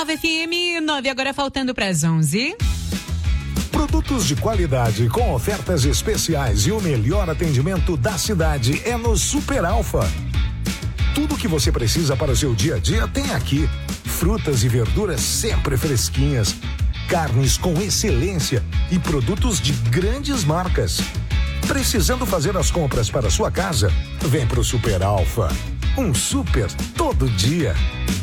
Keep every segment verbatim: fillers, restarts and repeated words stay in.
Nova F M, nove agora faltando para as onze. Produtos de qualidade com ofertas especiais e o melhor atendimento da cidade é no Super Alfa. Tudo que você precisa para o seu dia a dia tem aqui. Frutas e verduras sempre fresquinhas, carnes com excelência e produtos de grandes marcas. Precisando fazer as compras para sua casa? Vem pro Super Alfa. Um super todo dia.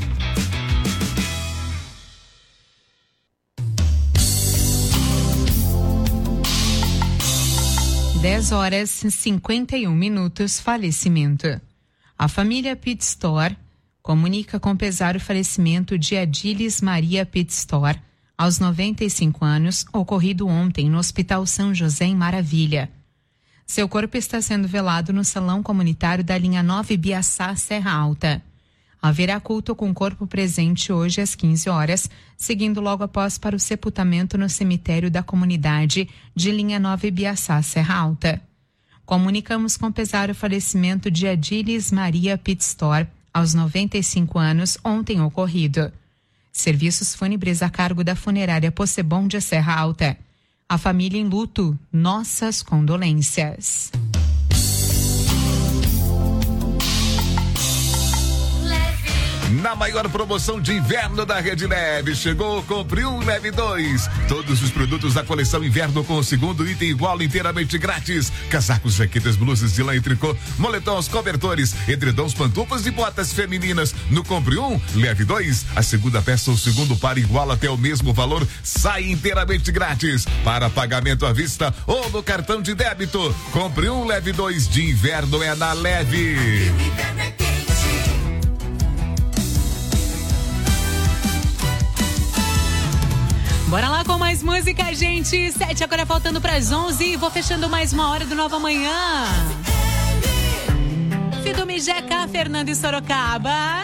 dez horas e cinquenta e um minutos, falecimento. A família Pitstor comunica com pesar o falecimento de Adilis Maria Pitstor, aos noventa e cinco anos, ocorrido ontem no Hospital São José em Maravilha. Seu corpo está sendo velado no salão comunitário da linha nove Biaçá, Serra Alta. Haverá culto com o corpo presente hoje às quinze horas, seguindo logo após para o sepultamento no cemitério da comunidade de linha nove Biaçá, Serra Alta. Comunicamos com pesar o falecimento de Adilis Maria Pitstor, aos noventa e cinco anos, ontem ocorrido. Serviços fúnebres a cargo da funerária Possebon de Serra Alta. A família em luto, nossas condolências. Na maior promoção de inverno da Rede Leve, chegou, compre um, leve dois. Todos os produtos da coleção inverno com o segundo item igual inteiramente grátis. Casacos, jaquetas, blusas de lã e tricô, moletons, cobertores, edredons, pantufas e botas femininas. No compre um, leve dois. A segunda peça ou segundo par igual até o mesmo valor, sai inteiramente grátis. Para pagamento à vista ou no cartão de débito. Compre um, leve dois. De inverno é na Leve. Bora lá com mais música, gente. Sete agora faltando para as onze. Vou fechando mais uma hora do Nova Manhã. Fido Mijeca, Fernando e Sorocaba.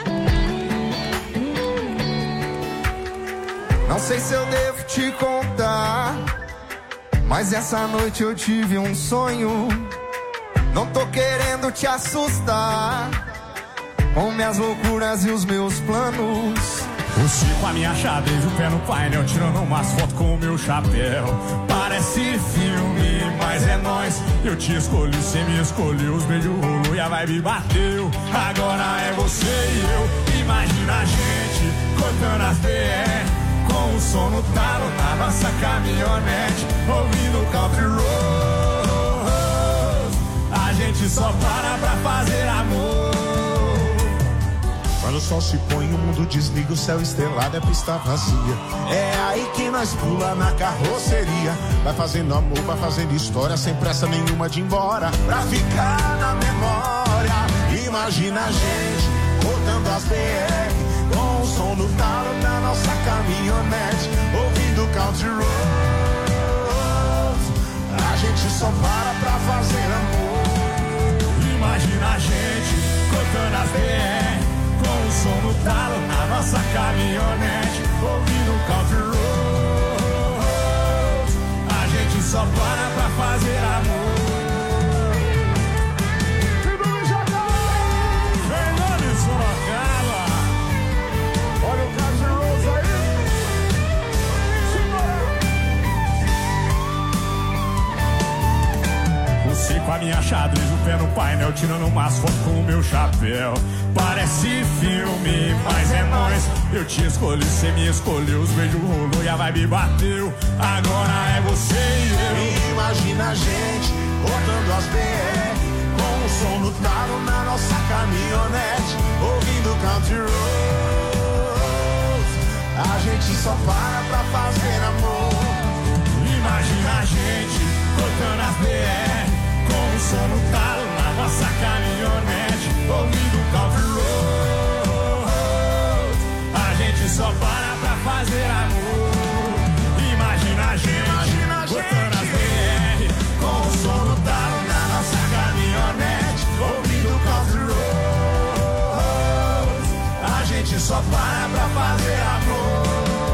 Não sei se eu devo te contar, mas essa noite eu tive um sonho. Não tô querendo te assustar com minhas loucuras e os meus planos. O Chico, a minha xadrez, o pé no painel, tirando umas fotos com o meu chapéu. Parece filme, mas é nóis. Eu te escolhi, cê me escolheu, os beijos rolou e a vibe bateu. Agora é você e eu, imagina a gente cortando as B R, com o som no talo na nossa caminhonete, ouvindo country roads. A gente só para pra fazer amor. Quando o sol se põe, o mundo desliga, o céu estrelado, é pista vazia. É aí que nós pula na carroceria. Vai fazendo amor, vai fazendo história, sem pressa nenhuma de ir embora, pra ficar na memória. Imagina a gente rodando as B R, com o som no talo da nossa caminhonete, ouvindo country roads. A gente só para pra fazer amor. Imagina a gente cortando as B R, com o som no talo na nossa caminhonete, ouvindo country roads. A gente só para pra fazer amor. Fernando e Sorocaba, olha o country roads aí. Você com a minha xadrez, o pé no painel, tirando umas fotos com o meu chapéu. Parece filme, mas é nóis. Eu te escolhi, cê me escolheu, os beijos rolou e a vibe bateu. Agora é você e eu. Imagina a gente rodando as B R, com o som no talo na nossa caminhonete, ouvindo country roads. A gente só para pra fazer amor. Imagina a gente cortando as B R, com o som no talo na nossa caminhonete, ouvindo country roads. A gente só para pra fazer amor. Imagina a gente cortando as B R, com o som no talo na nossa caminhonete, ouvindo country roads. A gente só para pra fazer amor.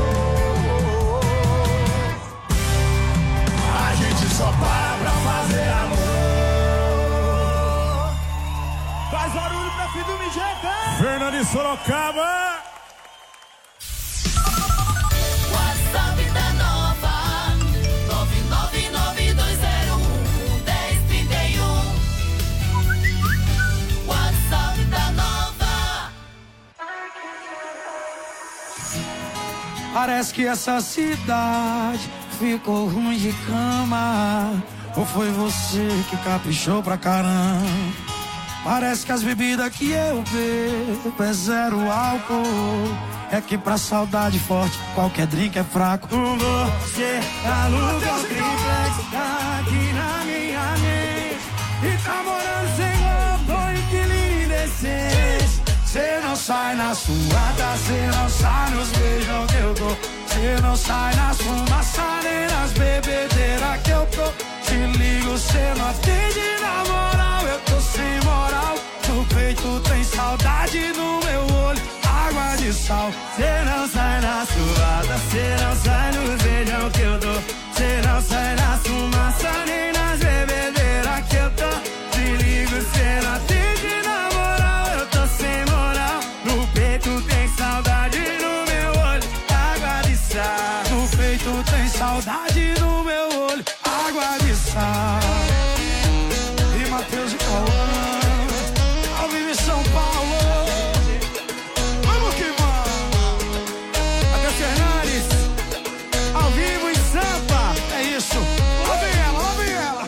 A gente só para pra fazer amor. Faz barulho pra Fido Mijeca. Fernando e Sorocaba. Parece que essa cidade ficou ruim de cama. Ou foi você que caprichou pra caramba? Parece que as bebidas que eu bebo é zero álcool. É que pra saudade forte qualquer drink é fraco. Você aluga o triplex aqui na minha mente e tá morando sem roupa, inquilino indecente. Cê não sai na suada, cê não sai nos beijos que eu dou. Cê não sai nas fumaças nem nas bebedeiras que eu tô. Te ligo, cê não atende na moral, eu tô sem moral. No peito tem saudade, no meu olho água de sal. Cê não sai na suada, cê não sai nos beijos que eu dou. Cê não sai na fumaça nem nas bebedeiras que eu tô. Te ligo, cê não atende na moral, eu tô sem moral. No peito tem saudade, no meu olho água de sal. No peito tem saudade, no meu olho água de sal. E Matheus e Cauã, ao vivo em São Paulo. Vamos que vamos. Matheus Fernandes, ao vivo em Sampa. É isso. Lá vem ela, lá vem ela.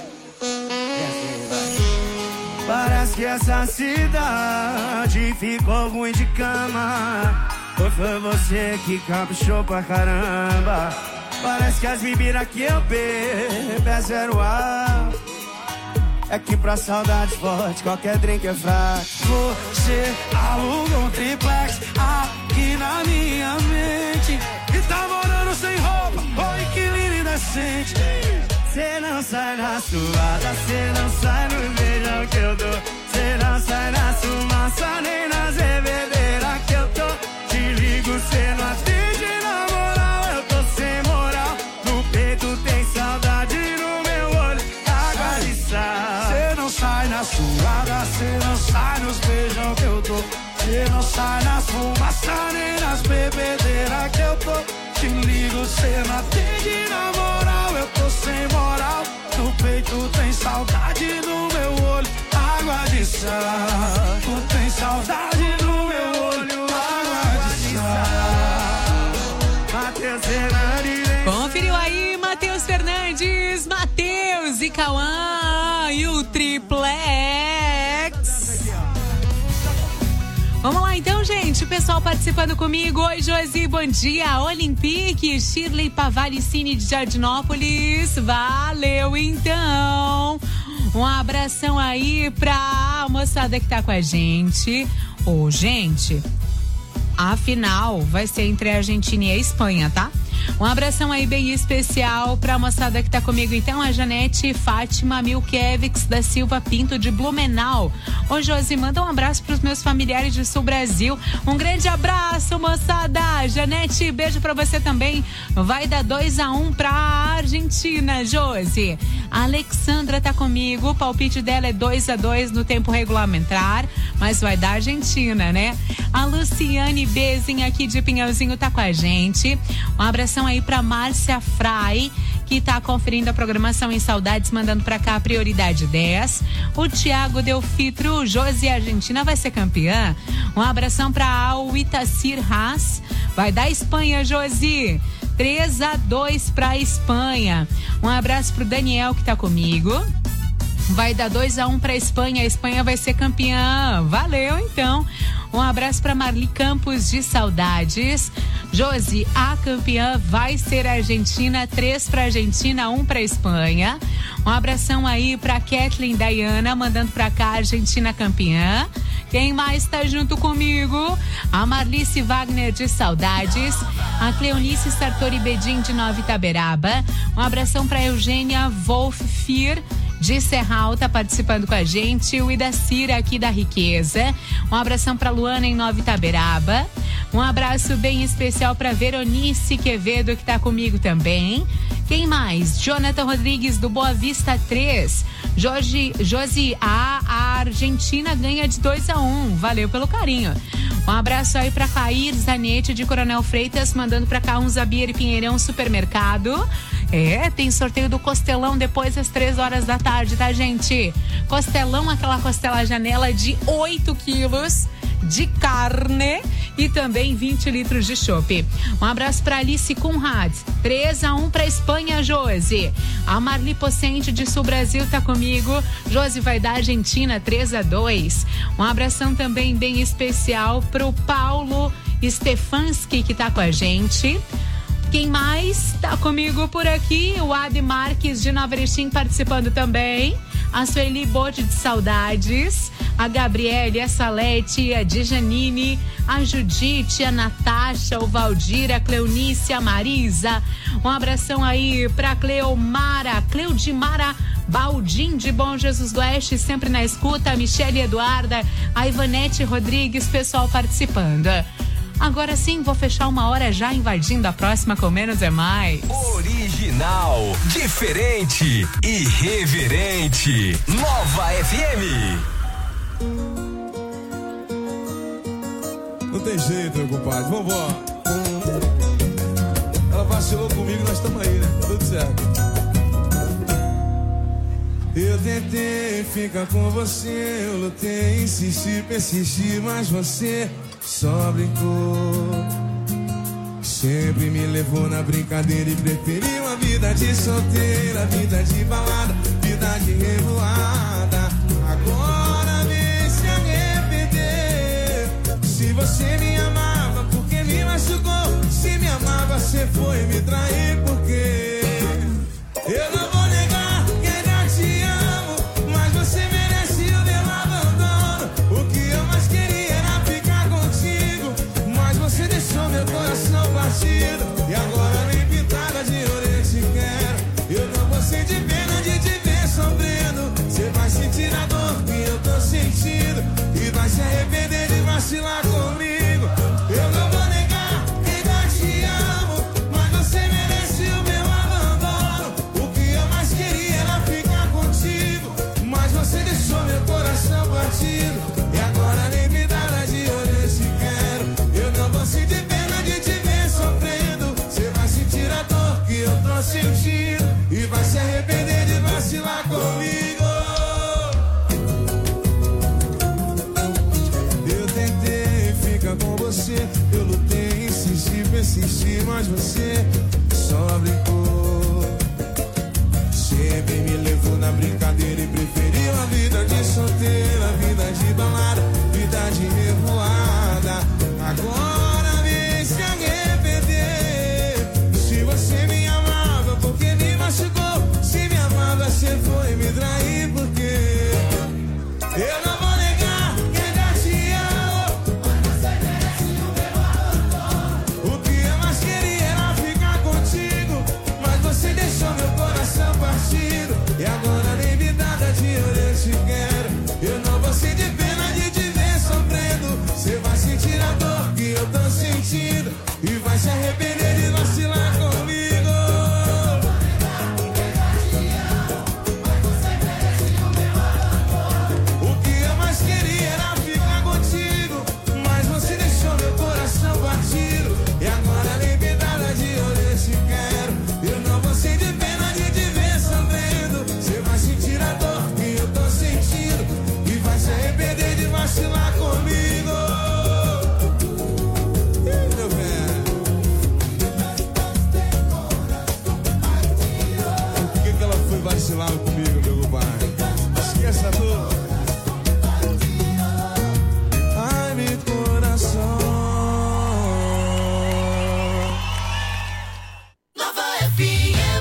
Parece que essa cidade ficou ruim de cama. Ou foi você que caprichou pra caramba? Parece que as bebidas que eu bebo é zero ar. É que pra saudade forte qualquer drink é fraco. Você aluga um triplex aqui na minha mente e tá morando sem roupa, ou inquilino indecente. Cê não sai na suada, cê não sai no beijão que eu dou. Cê não sai na fumaça nem nas bebedeiras que eu tô. Te ligo, cê não atende na moral, eu tô sem moral. No peito tem saudade, no meu olho água de sal. Cê não sai na suada, cê não sai nos beijão que eu dou. Cê não sai nas fumaças nem nas bebedeiras que eu tô. Te ligo, cê não atende na moral, eu tô sem moral. No peito tem saudade, no meu olho água de sal. Tu tem saudade no meu olho água de sal. Matheus Fernandes. Conferiu aí, Matheus Fernandes, Matheus e Cauã e o Triplex. Vamos lá então, gente, o pessoal participando comigo. Oi, Josi, bom dia. Olympique, Shirley Pavalicini de Jardinópolis. Valeu, então. Um abração aí pra moçada que tá com a gente. Ô, gente, a final vai ser entre a Argentina e a Espanha, tá? Um abração aí bem especial pra moçada que tá comigo, então, a Janete Fátima Milkevics da Silva Pinto de Blumenau. Ô, Josi, manda um abraço pros meus familiares de Sul Brasil. Um grande abraço, moçada. Janete, beijo pra você também. Vai dar dois a um pra Argentina, Josi. A Alexandra tá comigo, o palpite dela é dois a dois no tempo regulamentar, mas vai dar Argentina, né? A Luciane Bezin aqui de Pinhãozinho tá com a gente. Um abração aí pra Márcia Frai, que tá conferindo a programação em Saudades, mandando pra cá a prioridade dez. O Tiago Delfitro, Josi, Argentina vai ser campeã. Um abração pra Al Itacir Haas, vai dar Espanha, Josi. três a dois pra Espanha. Um abraço pro Daniel que tá comigo. Vai dar dois a um pra Espanha. A Espanha vai ser campeã. Valeu, então. Um abraço pra Marli Campos de Saudades. Josi, a campeã vai ser a Argentina. três pra Argentina, um pra Espanha. Um abração aí pra Kathleen Diana, mandando pra cá a Argentina campeã. Quem mais tá junto comigo? A Marlice Wagner de Saudades. A Cleonice Sartori Bedin de Nova Itaberaba. Um abração pra Eugênia Wolf Fir de Serral, tá participando com a gente. O Idacira aqui da Riqueza. Um abração pra Luana em Nova Itaberaba. Um abraço bem especial pra Veronice Quevedo, que tá comigo também. Quem mais? Jonathan Rodrigues do Boa Vista três. Jorge, Josi, a, a Argentina ganha de dois a um. Valeu pelo carinho. Um abraço aí pra Cair Zanete de Coronel Freitas, mandando pra cá um Zabier e Pinheirão Supermercado. É, tem sorteio do Costelão depois das três horas da tarde, tá, gente? Costelão, aquela costela janela de oito quilos de carne e também vinte litros de chopp. Um abraço para Alice Conrad, três a um para Espanha, Josi. A Marli Pocente de Sul Brasil tá comigo. Josi vai da Argentina, três a dois. Um abração também bem especial pro Paulo Stefanski, que tá com a gente. Quem mais tá comigo por aqui? O Adi Marques de Nova Erechim participando também. A Sueli Bode de Saudades. A Gabriele, a Salete, a Djanine, a Judite, a Natasha, o Valdir, a Cleonice, a Marisa. Um abração aí pra Cleomara, Cleudimara Baldim de Bom Jesus do Oeste, sempre na escuta. A Michele Eduarda, a Ivanete Rodrigues, pessoal participando. Agora sim, vou fechar uma hora já invadindo a próxima com Menos é Mais. Original, diferente, irreverente. Nova F M. Não tem jeito, meu compadre. Vambora. Ela vacilou comigo, nós estamos aí, né? Tudo certo. Eu tentei ficar com você, eu lutei, insisti, persisti, mas você só brincou. Sempre me levou na brincadeira e preferiu a vida de solteira, vida de balada, vida de revoada. Agora vem se arrepender. Se você me amava, porque me machucou? Se me amava, você foi me trair, porque eu não vou negar que ainda te amo, mas você merece o meu abandono. O que eu mais queria era ficar contigo, mas você deixou meu coração partido. E agora nem pintada de ouro eu te quero. Eu não vou sentir pena de te ver sofrendo. Você vai sentir a dor que eu tô sentindo e vai se arrepender de vacilar comigo. Eu não vou negar que ainda te amo, mas você merece o meu abandono. O que eu mais queria era ficar contigo, mas você deixou meu coração partido. E agora nem me dá de ouro eu te quero. Eu não vou sentir pena de te ver sofrendo. Você vai sentir a dor que eu tô sentindo e vai se arrepender de vacilar comigo. Eu tentei ficar com você, eu lutei, insisti, persisti, mas você só brincou. Sempre me levou na brincadeira e preferiu a vida de solteira, vida de balada, vida de revoada. Agora vem se arrepender. Se você me amava, porque me machucou? Se me amava, você foi me trair, porque eu não vou negar que ainda te amo, mas você merece o meu abandono. O que eu mais queria era ficar contigo, mas você deixou meu coração partido. E agora nem me dá de ouro eu te quero. Eu não vou sentir pena de te ver sofrendo. Você vai sentir a dor que eu tô sentindo e vai se arrepender de vacilar comigo. O que eu mais queria era ficar contigo, mas você deixou meu coração partido. E agora nem me dá de ouro eu te quero. Eu não vou sentir pena de te ver sofrendo. Você vai sentir a dor que eu tô sentindo e vai se arrepender de vacilar comigo. Ih, meu velho. Por que que ela foi vacilar comigo, meu compadre? Esqueça a dor. Ai, meu coração. Nova F M.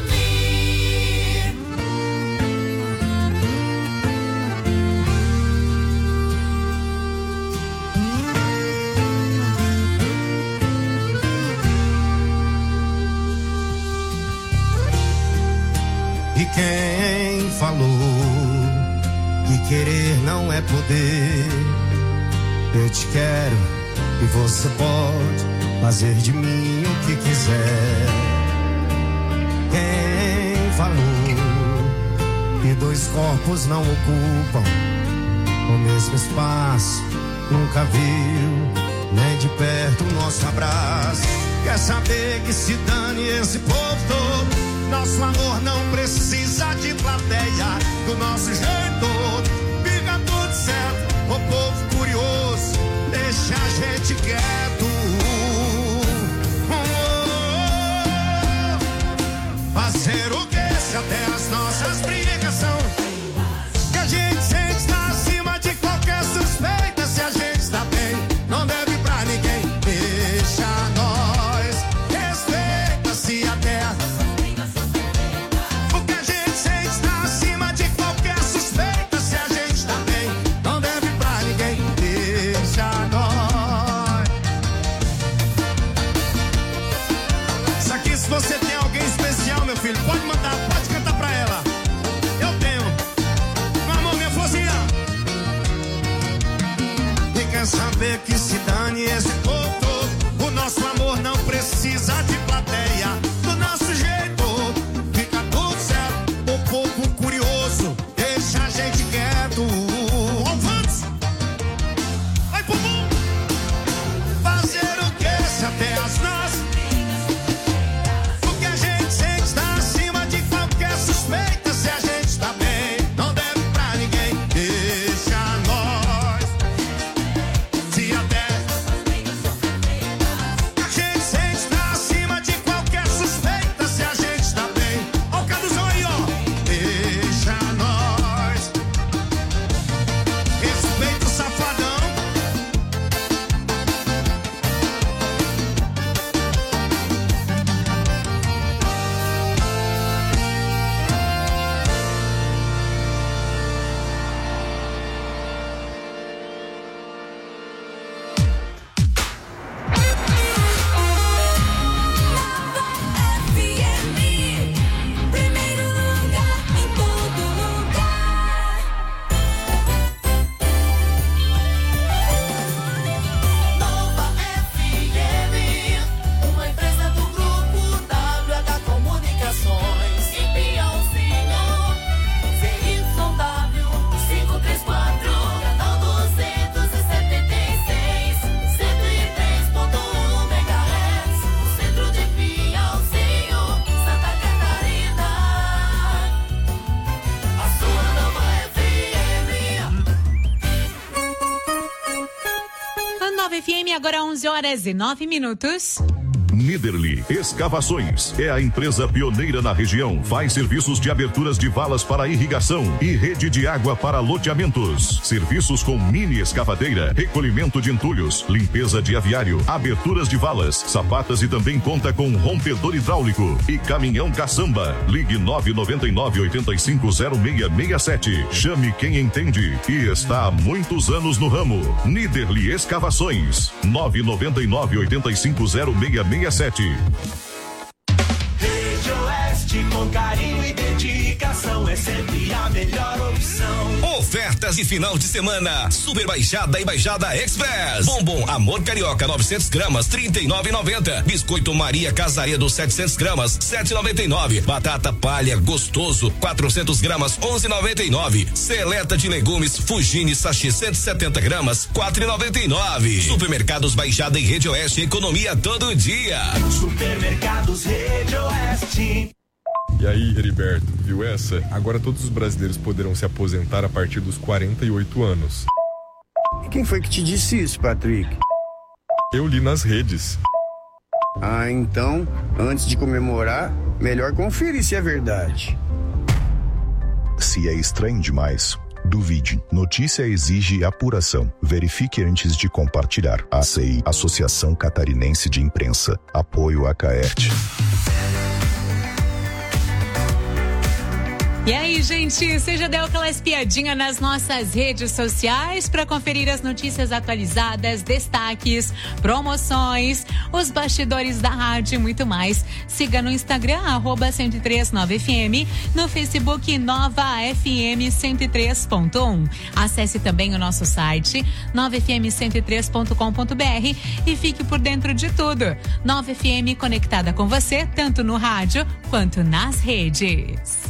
E quem falou que querer não é poder? Eu te quero e você pode fazer de mim o que quiser. Quem falou que dois corpos não ocupam o mesmo espaço? Nunca viu nem de perto o nosso abraço. Quer saber que se dane esse povo todo? Nosso amor não precisa de plateia. Do nosso jeito fica tudo certo. O povo curioso deixa a gente quieto. nossas brigas são que a gente sempre está acima de qualquer suspeita. Se a gente está bem, não deve pra ninguém. Deixa nós, respeita-se a terra. Porque a gente sempre está acima de qualquer suspeita. Se a gente está bem, não deve pra ninguém. Deixa nós. Isso aqui, se você tem alguém especial, meu filho, pode mandar, pode cantar pra ela. Eu tenho. Meu amor, minha florzinha. E quer saber que se dane esse povo todo. O nosso amor não precisa de plateia. Do nosso jeito, fica tudo certo. O povo curioso deixa a gente quieto. Alvantes, vai pro mundo. Fazer o que se até as nós. Porque a gente sempre está acima de qualquer suspeita. Se a gente está bem, não deve pra ninguém. Deixa nós. Se até a gente sempre está acima de qualquer suspeita. Se a gente está bem, ó o Caduzão aí, ó. Deixa nós. Respeita o safadão. Primeiro lugar em todo lugar. Nova F M, uma empresa do grupo W H Comunicações. Em Piauzinho, C Y W quinhentos e trinta e quatro, canal duzentos e setenta e seis, cento e três ponto um megahertz, no centro de Piauzinho, Santa Catarina. A sua Nova F M. A Nova F M, agora onze horas e nove minutos. Niederli Escavações é a empresa pioneira na região. Faz serviços de aberturas de valas para irrigação e rede de água para loteamentos. Serviços com mini escavadeira, recolhimento de entulhos, limpeza de aviário, aberturas de valas, sapatas e também conta com rompedor hidráulico e caminhão caçamba. Ligue nove nove nove, oito cinco zero seis seis sete. Chame quem entende e está há muitos anos no ramo. Niederli Escavações. nove nove nove, oito cinco zero seis seis sete. Rede Oeste, com carinho e dedicação, é sempre a melhor opção. Ofertas de final de semana. Super Baixada e Baixada Express. Bombom Amor Carioca novecentos gramas, trinta e nove e noventa. Biscoito Maria Casaredo setecentos gramas, sete e noventa e nove. Batata Palha Gostoso quatrocentos gramas, onze e noventa e nove. Seleta de legumes Fugini Sachê cento e setenta gramas, quatro e noventa e nove. Supermercados Baixada e Rede Oeste, economia todo dia. Supermercados Rede Oeste. E aí, Heriberto, viu essa? Agora todos os brasileiros poderão se aposentar a partir dos quarenta e oito anos. E quem foi que te disse isso, Patrick? Eu li nas redes. Ah, então, antes de comemorar, melhor conferir se é verdade. Se é estranho demais, duvide. Notícia exige apuração. Verifique antes de compartilhar. A C I, Associação Catarinense de Imprensa. Apoio a Caerte. E aí, gente, você já deu aquela espiadinha nas nossas redes sociais para conferir as notícias atualizadas, destaques, promoções, os bastidores da rádio e muito mais. Siga no Instagram, arroba cento e três nove F M, no Facebook Nova F M cento e três ponto um. Acesse também o nosso site nova f m cento e três ponto com ponto b r e fique por dentro de tudo. Nova F M conectada com você, tanto no rádio quanto nas redes.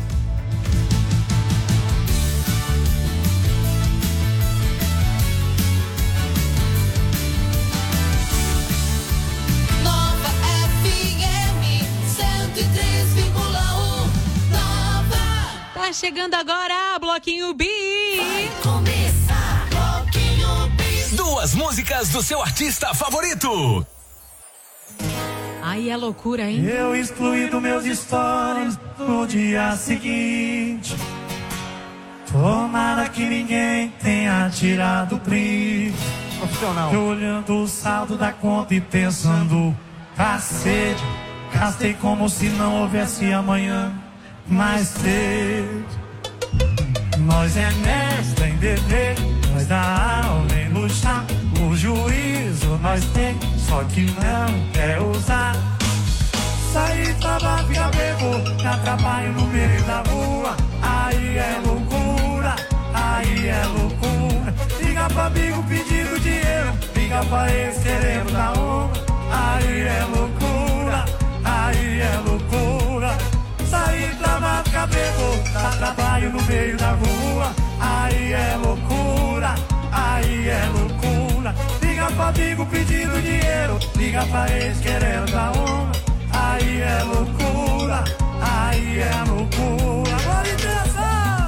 Tá chegando agora, Bloquinho B. Vai começar, Bloquinho B. Duas músicas do seu artista favorito. Aí é loucura, hein? Eu excluí dos meus stories no dia seguinte. Tomara que ninguém tenha tirado print. Eu olhando o saldo da conta e pensando, cacete, gastei como se não houvesse amanhã mais cedo. Nós é mestre em dever, nós dá aula em luxar. O juízo nós tem, só que não quer usar. Sair, trabalho, fica bebo, dá trabalho no meio da rua. Aí é loucura, aí é loucura. Liga pra amigo pedindo dinheiro, liga pra ex querendo dar uma. Aí é loucura, aí é loucura. Sair, trabalho, fica bebo, dá trabalho no meio da rua. Aí é loucura, aí é loucura. Liga pra amigo pedindo dinheiro, liga pra ex querendo dar uma. Aí é loucura, aí é loucura. Agora interessa!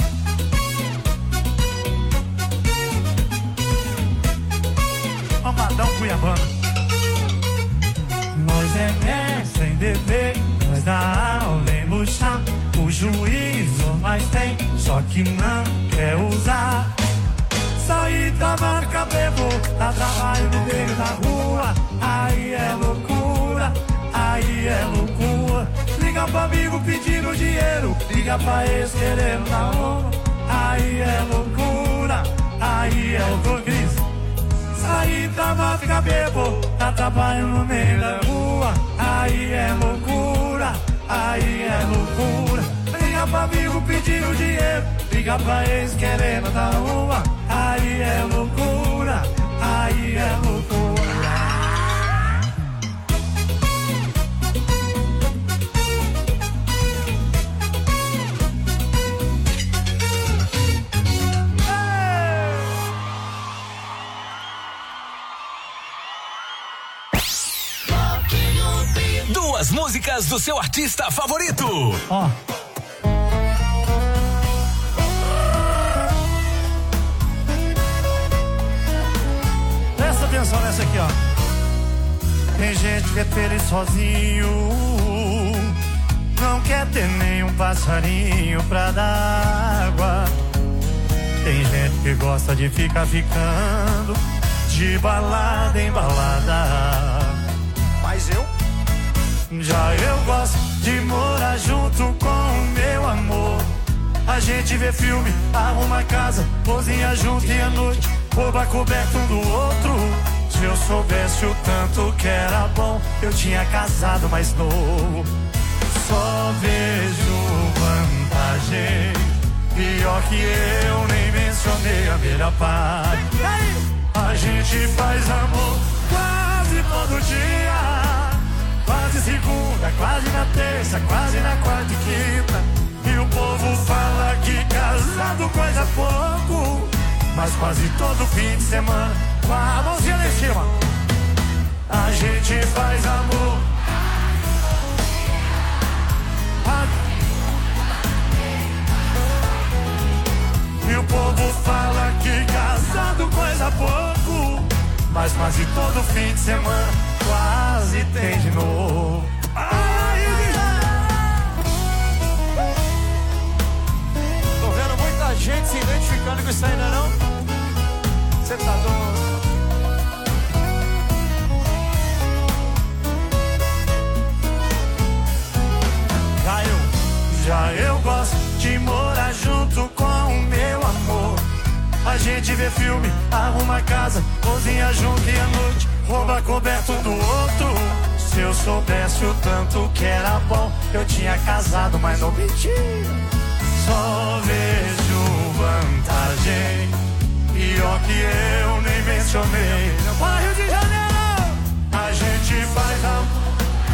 Amadão Cuiabana. Nós é mestre em dever, nós dá aula em luxar. O juízo nós tem, só que não quer usar. Sair da marca bebo, dá trabalho no meio da rua. Aí é loucura, aí é loucura. Liga pra amigo pedindo dinheiro, liga pra ex querendo dar uma. Aí é loucura, aí é loucura. Sair da marca fica bebo, dá trabalho no meio da rua. Aí é loucura, aí é loucura. Liga pra amigo pedindo dinheiro, liga pra ex querendo dar uma. Aí é loucura, aí é loucura. Duas músicas do seu artista favorito. Ó. Presta atenção nessa aqui, ó. Tem gente que é feliz sozinho, não quer ter nenhum passarinho pra dar água. Tem gente que gosta de ficar ficando de balada em balada. Mas eu já eu gosto de morar junto com o meu amor. A gente vê filme, arruma casa, cozinha junto e à noite rouba coberto um do outro. Se eu soubesse o tanto que era bom, eu tinha casado mais novo. Só vejo vantagem, pior que eu nem mencionei a melhor parte. A gente faz amor quase todo dia, quase segunda, quase na terça, quase na quarta e quinta. E o povo fala que casado coisa pouco, mas quase todo fim de semana, com a mãozinha lá em cima, a gente faz amor. E o povo fala que casado coisa pouco, mas quase todo fim de semana quase tem de novo. Ai, tô vendo muita gente se identificando com isso aí, não é não? Você tá doido? Já eu, já eu gosto de morar junto com o meu amor. A gente vê filme, arruma casa, cozinha junto e à noite rouba coberto um do outro. Se eu soubesse o tanto que era bom, eu tinha casado, mas não menti. Só vejo vantagem, pior que eu nem mencionei. Para Rio de Janeiro, a gente faz amor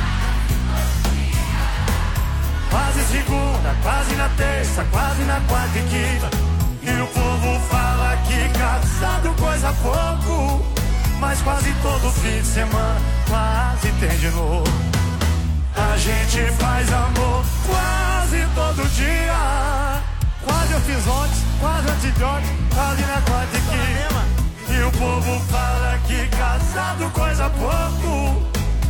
quase segunda, quase na terça, quase na quarta e quinta. E o povo fala que casado coisa pouco, mas quase todo fim de semana quase tem de novo. A gente faz amor quase todo dia, quase eu fiz ontem, quase antes de ontem, quase na quarta e quinta. E o povo fala que casado coisa pouco,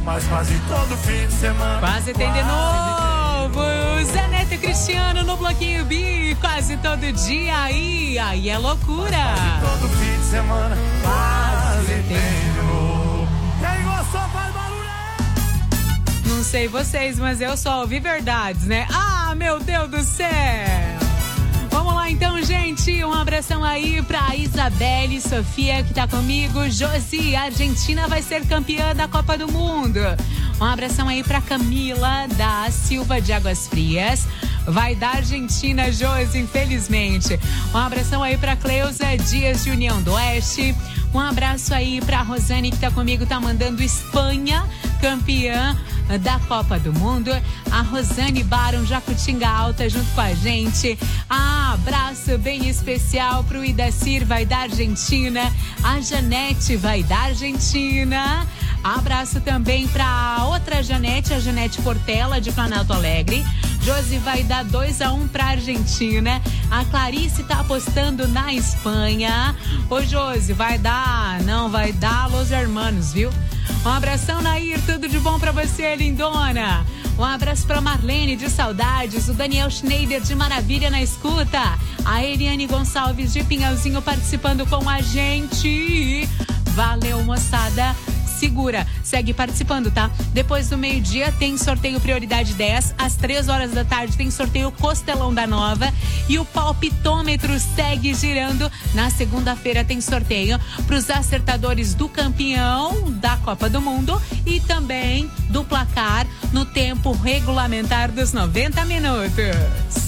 mas quase todo fim de semana. Quase tem de novo. Zé Neto e Cristiano no Bloquinho B, quase todo dia aí, aí é loucura. Quase todo fim de semana, quase tem de novo. Quem gostou faz barulho. Não sei vocês, mas eu só ouvi verdades, né? Ah, meu Deus do céu! Vamos lá então, gente, um abração aí pra Isabelle, Sofia que tá comigo, Josi, a Argentina vai ser campeã da Copa do Mundo. Um abração aí pra Camila da Silva de Águas Frias. Vai da Argentina, Josi, infelizmente. Um abração aí pra Cleusa Dias de União do Oeste. Um abraço aí pra Rosane que tá comigo, tá mandando Espanha, campeã da Copa do Mundo. A Rosane Baron, Jacutinga Alta, junto com a gente. Ah, abraço bem especial pro Idacir, vai da Argentina. A Janete vai da Argentina. Abraço também pra outra Janete, a Janete Portela, de Planalto Alegre. Josi vai dar dois a um pra Argentina. A Clarice tá apostando na Espanha. Ô Josi, vai dar, não, vai dar Los Hermanos, viu? Um abração, Nair, tudo de bom pra você, lindona. Um abraço pra Marlene, de saudades. O Daniel Schneider, de Maravilha, na escuta. A Eliane Gonçalves, de Pinhalzinho, participando com a gente. Valeu, moçada. Segura, segue participando, tá? Depois do meio-dia tem sorteio Prioridade dez, às três horas da tarde tem sorteio Costelão da Nova e o palpitômetro segue girando. Na segunda-feira tem sorteio pros acertadores do campeão da Copa do Mundo e também do placar no tempo regulamentar dos noventa minutos.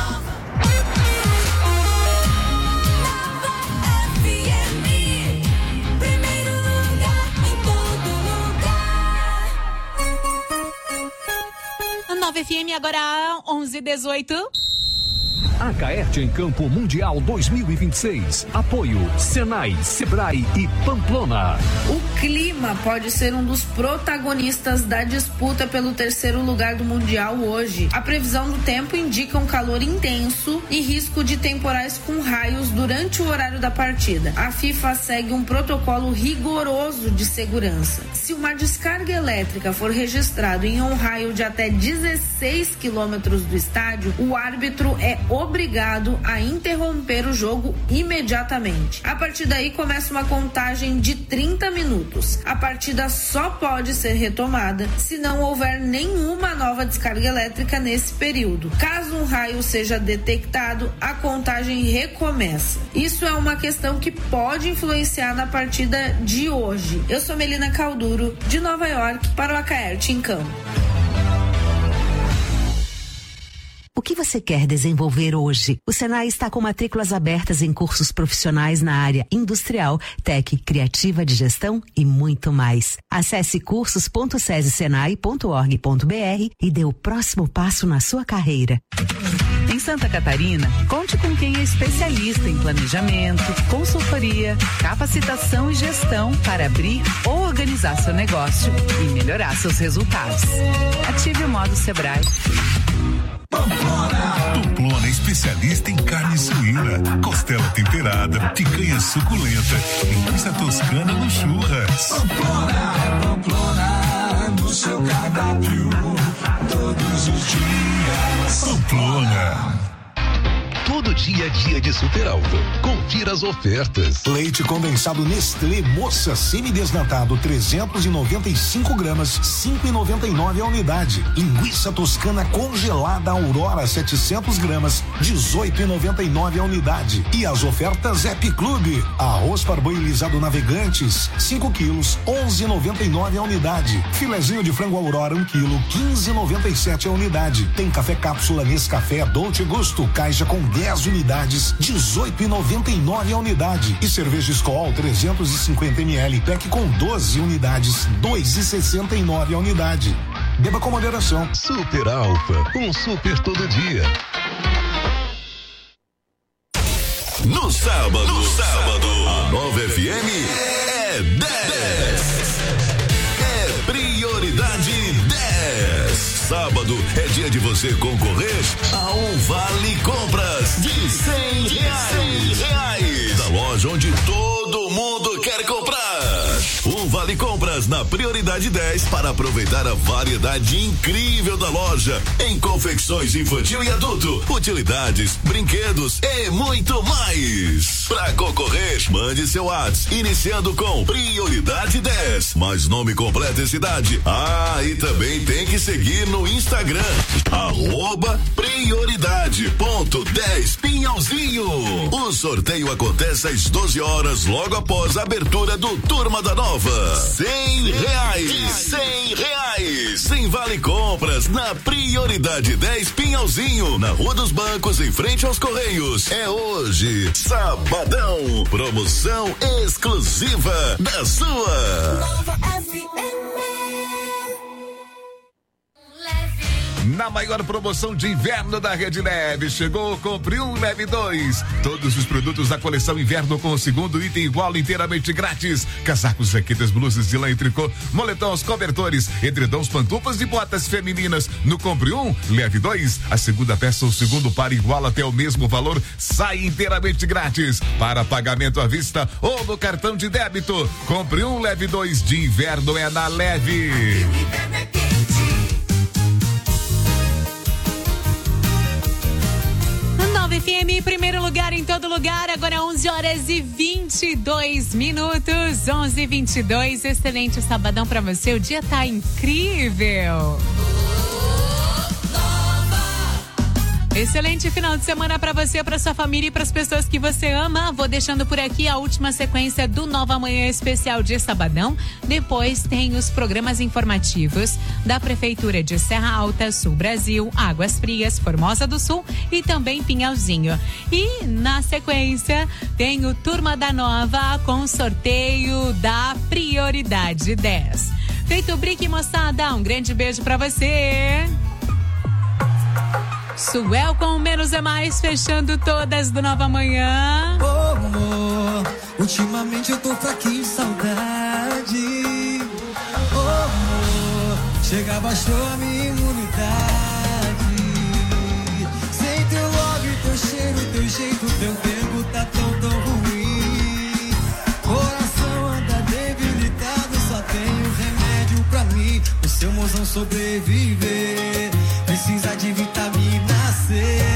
nove F M, agora onze e dezoito. A Caerte em Campo Mundial dois mil e vinte e seis. Apoio Senai, Sebrae e Pamplona. O clima pode ser um dos protagonistas da disputa pelo terceiro lugar do Mundial hoje. A previsão do tempo indica um calor intenso e risco de temporais com raios durante o horário da partida. A FIFA segue um protocolo rigoroso de segurança. Se uma descarga elétrica for registrado em um raio de até dezesseis quilômetros do estádio, o árbitro é obrigado obrigado a interromper o jogo imediatamente. A partir daí começa uma contagem de trinta minutos. A partida só pode ser retomada se não houver nenhuma nova descarga elétrica nesse período. Caso um raio seja detectado, a contagem recomeça. Isso é uma questão que pode influenciar na partida de hoje. Eu sou Melina Calduro, de Nova York, para o Acaerte em Campo. O que você quer desenvolver hoje? O Senai está com matrículas abertas em cursos profissionais na área industrial, tec, criativa de gestão e muito mais. Acesse cursos ponto sesi senai ponto org ponto br e dê o próximo passo na sua carreira. Em Santa Catarina, conte com quem é especialista em planejamento, consultoria, capacitação e gestão para abrir ou organizar seu negócio e melhorar seus resultados. Ative o modo Sebrae. Pamplona é especialista em carne suína, costela temperada, picanha suculenta, linguiça toscana no churras. Pamplona é Pamplona no seu cardápio todos os dias. Pamplona. Todo dia é dia de Super Alfa. Confira as ofertas. Leite condensado Nestlé Moça semidesnatado trezentos e noventa e cinco gramas, cinco reais e noventa e nove a unidade. Linguiça toscana congelada Aurora setecentos gramas, dezoito reais e noventa e nove a unidade. E as ofertas Happy Club. Arroz parboilizado Navegantes cinco quilos, onze reais e noventa e nove a unidade. Filezinho de frango Aurora um quilo, quinze reais e noventa e sete a unidade. Tem café cápsula Nescafé Dolce Gusto, caixa com dez unidades, dezoito reais e noventa e nove a unidade. E cerveja Skol trezentos e cinquenta mililitros, pack com doze unidades, dois reais e sessenta e nove a unidade. Beba com moderação. Super Alfa, um super todo dia. No sábado, no sábado, a Nova F M é dez. É prioridade dez. Sábado é dia de você concorrer a um Vale Compras de cem reais. Da loja onde todo mundo quer comprar. Um Vale Compras na na Prioridade dez para aproveitar a variedade incrível da loja em confecções infantil e adulto, utilidades, brinquedos e muito mais. Para concorrer, mande seu WhatsApp iniciando com Prioridade dez, mais nome completo e cidade. Ah, e também tem que seguir no Instagram, arroba prioridade ponto dez Pinhalzinho. O sorteio acontece às doze horas, logo após a abertura do Turma da Nova. Cem reais, cem reais, sem vale compras na Prioridade dez Pinhalzinho, na Rua dos Bancos, em frente aos Correios. É hoje, sabadão, promoção exclusiva da sua Nova F M. Na maior promoção de inverno da Rede Leve, chegou, compre um, leve dois. Todos os produtos da coleção inverno com o segundo item igual inteiramente grátis. Casacos, jaquetas, blusas de lã e tricô, moletons, cobertores, edredons, pantufas e botas femininas. No compre um, leve dois. A segunda peça ou segundo par igual até o mesmo valor sai inteiramente grátis. Para pagamento à vista ou no cartão de débito. Compre um, leve dois. De inverno é na Leve. F M, primeiro lugar em todo lugar, agora onze horas e vinte e dois minutos, onze e vinte e dois, excelente sabadão pra você, o dia tá incrível. Excelente final de semana para você, para sua família e para as pessoas que você ama. Vou deixando por aqui a última sequência do Nova Manhã Especial de sabadão. Depois tem os programas informativos da Prefeitura de Serra Alta, Sul Brasil, Águas Frias, Formosa do Sul e também Pinhalzinho. E na sequência tem o Turma da Nova com sorteio da Prioridade dez. Feito o brique, moçada, um grande beijo para você. Suel com Menos é Mais, fechando todas do Nova Manhã. Oh, amor, ultimamente eu tô fraquinho de saudade. Oh, amor, chega, baixou a minha imunidade. Sem teu love, teu cheiro, teu jeito, teu tempo tá tão, tão ruim. Coração anda debilitado, só tenho remédio pra mim. O seu mozão sobreviver, precisa de vitamina C.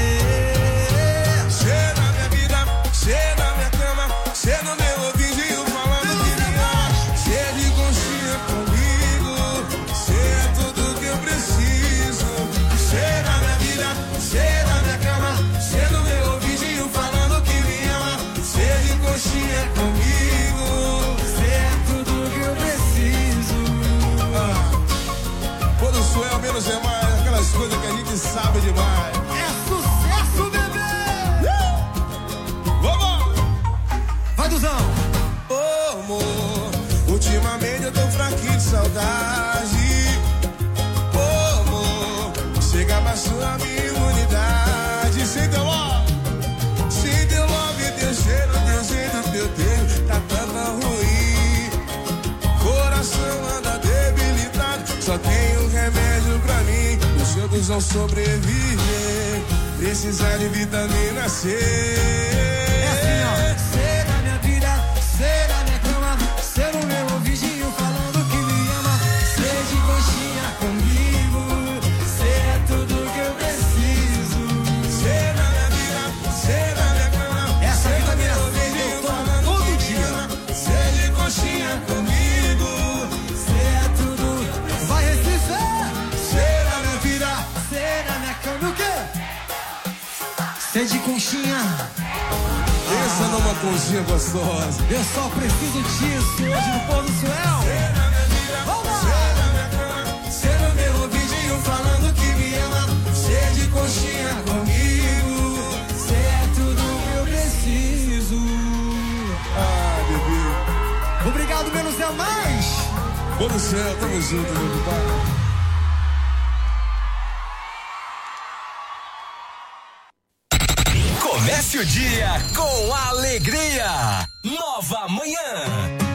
Cê na minha vida, cê na minha cama, cê no meu ouvidinho falando que me ama. Cê de conchinha comigo, cê é tudo que eu preciso. Cê na minha vida, cê na minha cama, cê no meu ouvidinho falando que me ama. Cê de conchinha comigo, cê é tudo que eu preciso. Ah. Quando sou eu, menos é mais. Aquelas coisas que a gente sabe demais. É sucesso, bebê! Uh! Vamos! Vai, Duzão! Ô, amor, ultimamente eu tô fraquinho de saudade. Ô, amor, chega, baixou a minha imunidade. Sem teu love, sem teu love, teu cheiro, teu jeito, teu tempo tá tão ruim. Coração anda debilitado, só tenho remédio pra mim. Os outros vão sobreviver, precisar de vitamina C. É assim, ó. Cê na minha vida, cê na minha cama, cê no meu ouvidinho falando que me ama. Cê de coxinha comigo, cê é tudo que eu preciso. Cê na minha vida, cê na minha cama, essa vitamina C eu tomo todo dia. Cê de coxinha comigo, cê é tudo. Vai, Recife! Cê na minha vida, cê na minha cama, o quê? Cê de conchinha. Pensa ah, numa conchinha gostosa. Eu só preciso disso hoje no Pôr do Suel. Cê na minha vida, cê na minha cama, cê no meu ouvidinho falando que me ama. Cê de conchinha comigo, cê é tudo que eu preciso. Ah, bebê. Obrigado, Menos é Mais. Pôr do Céu, tamo junto, meu compadre. Comece o dia com alegria. Nova Manhã.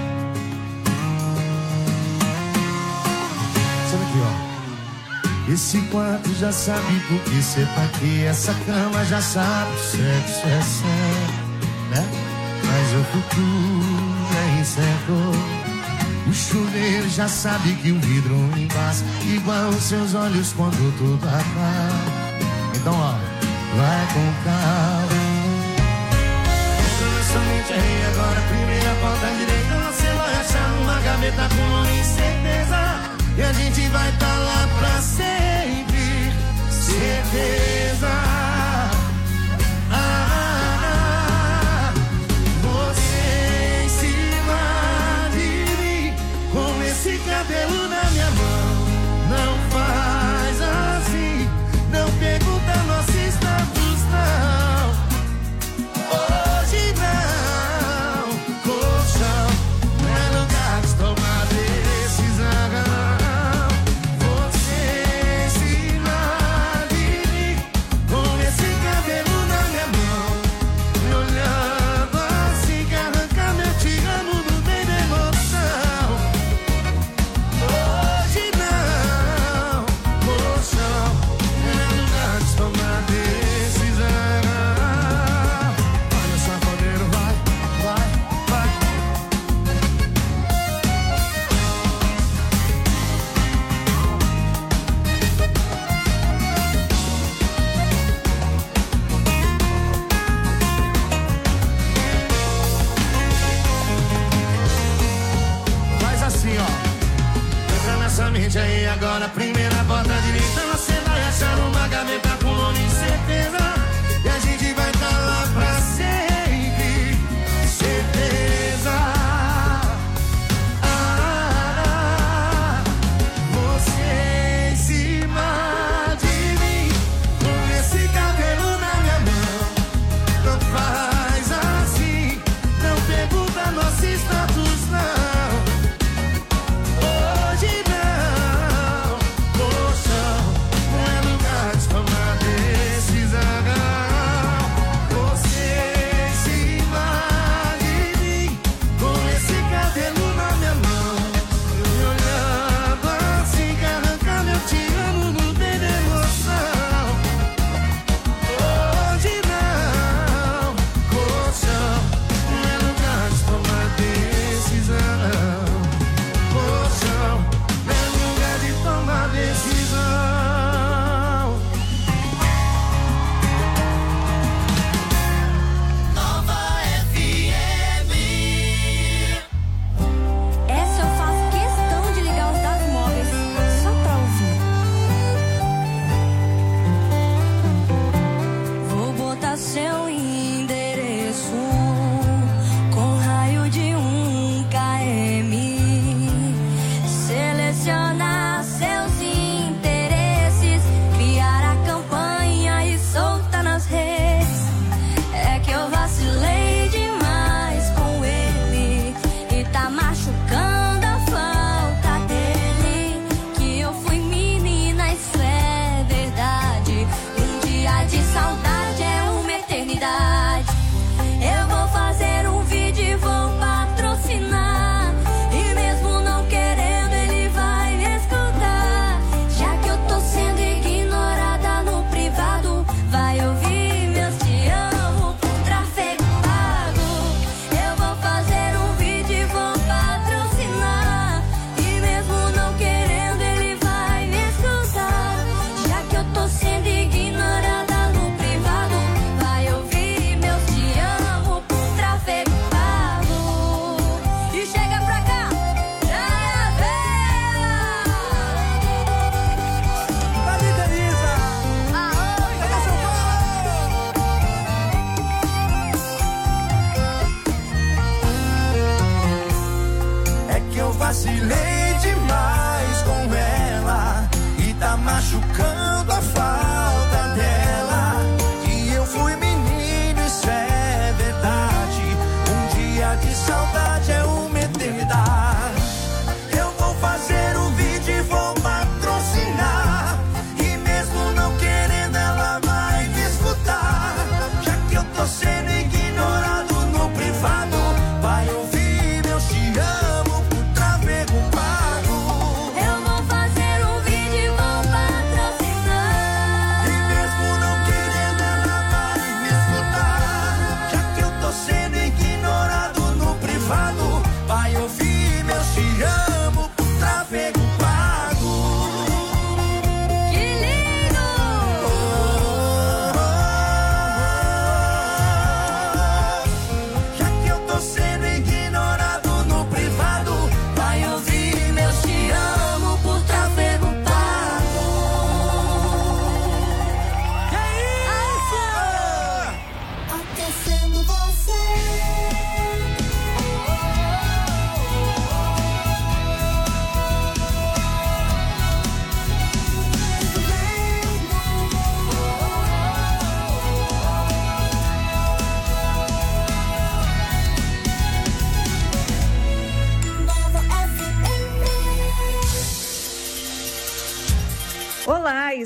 Sabe aqui, ó. Esse quarto já sabe por que cê tá aqui. Essa cama já sabe, sexo é sério, né? Mas o futuro já encerrou. O chuveiro já sabe que o vidro embaça, igual os seus olhos quando tudo acaba. Então, ó, vai com calma. Entra nessa mente aí agora, primeira porta direita, você vai achar numa gaveta com nome e certeza. E a gente vai tá lá pra sempre, certeza. Ah, ah, ah. Você em cima de mim, com esse cabelo na minha mão. Não faz assim, não pergunta nosso status, não. Hoje não, colchão, não é lugar de tomar decisão. Você em cima de mim, com esse cabelo na minha mão, me olhando assim que arranca meu te amo no meio da emoção. Hoje não, colchão, não é lugar de tomar decisão. Olha só, poder, vai, vai, vai. Faz assim, ó. Entra nessa mente aí agora, primeira porta direita, você vai achar uma gaveta com nome e certeza. E a gente vai tá lá pra sempre, certeza. Ah, ah, ah. Você em cima de mim, com esse cabelo na minha mão. Não faz assim, não pergunta nosso status, não. Hoje não, colchão, não é lugar de tomar decisão. Você em cima de mim, com esse cabelo na minha mão, me olhando assim que arranca meu te amo no meio da emoção. Hoje não, colchão, não é lugar de tomar decisão. Colchão, não é lugar de tomar decisão. Nova F M. Essa eu faço questão de ligar os dados móveis só pra ouvir. Vou botar seu endereço com raio de um quilômetro. Selecionar seus interesses, criar a campanha e soltar nas redes. É que eu vacilei demais com ele e tá machucando a falta dele. Que eu fui menina, isso é verdade. Um dia de saudade é uma eternidade. Eu vou fazer um vídeo e vou patrocinar. E mesmo não querendo, ele vai me escutar. Já que eu tô sendo ignorada no privado, vai ouvir meus te amo com tráfego pago. Eu vou fazer um vídeo e vou patrocinar. E mesmo não querendo, ele vai me escutar. Já que eu tô sendo ignorada no privado, vai ouvir meus te amo com tráfego pago. E chega pra cá, já é a véia. Thalita Elisa. Cadê São É que eu vacilei demais com ela e tá machucando a falta dela. E eu fui menino, isso é verdade. Um dia de saudade é uma eternidade. Eu vou fazer um vídeo e vou patrocinar. E mesmo não querendo, ela vai me escutar. Já que eu tô sendo ignorado no privado, vai ouvir meus te amo por tráfego pago. Eu vou fazer um vídeo e vou patrocinar. E mesmo não querendo, ela vai me escutar. Já que eu tô sendo ignorado no privado, vai ouvir meus te amo.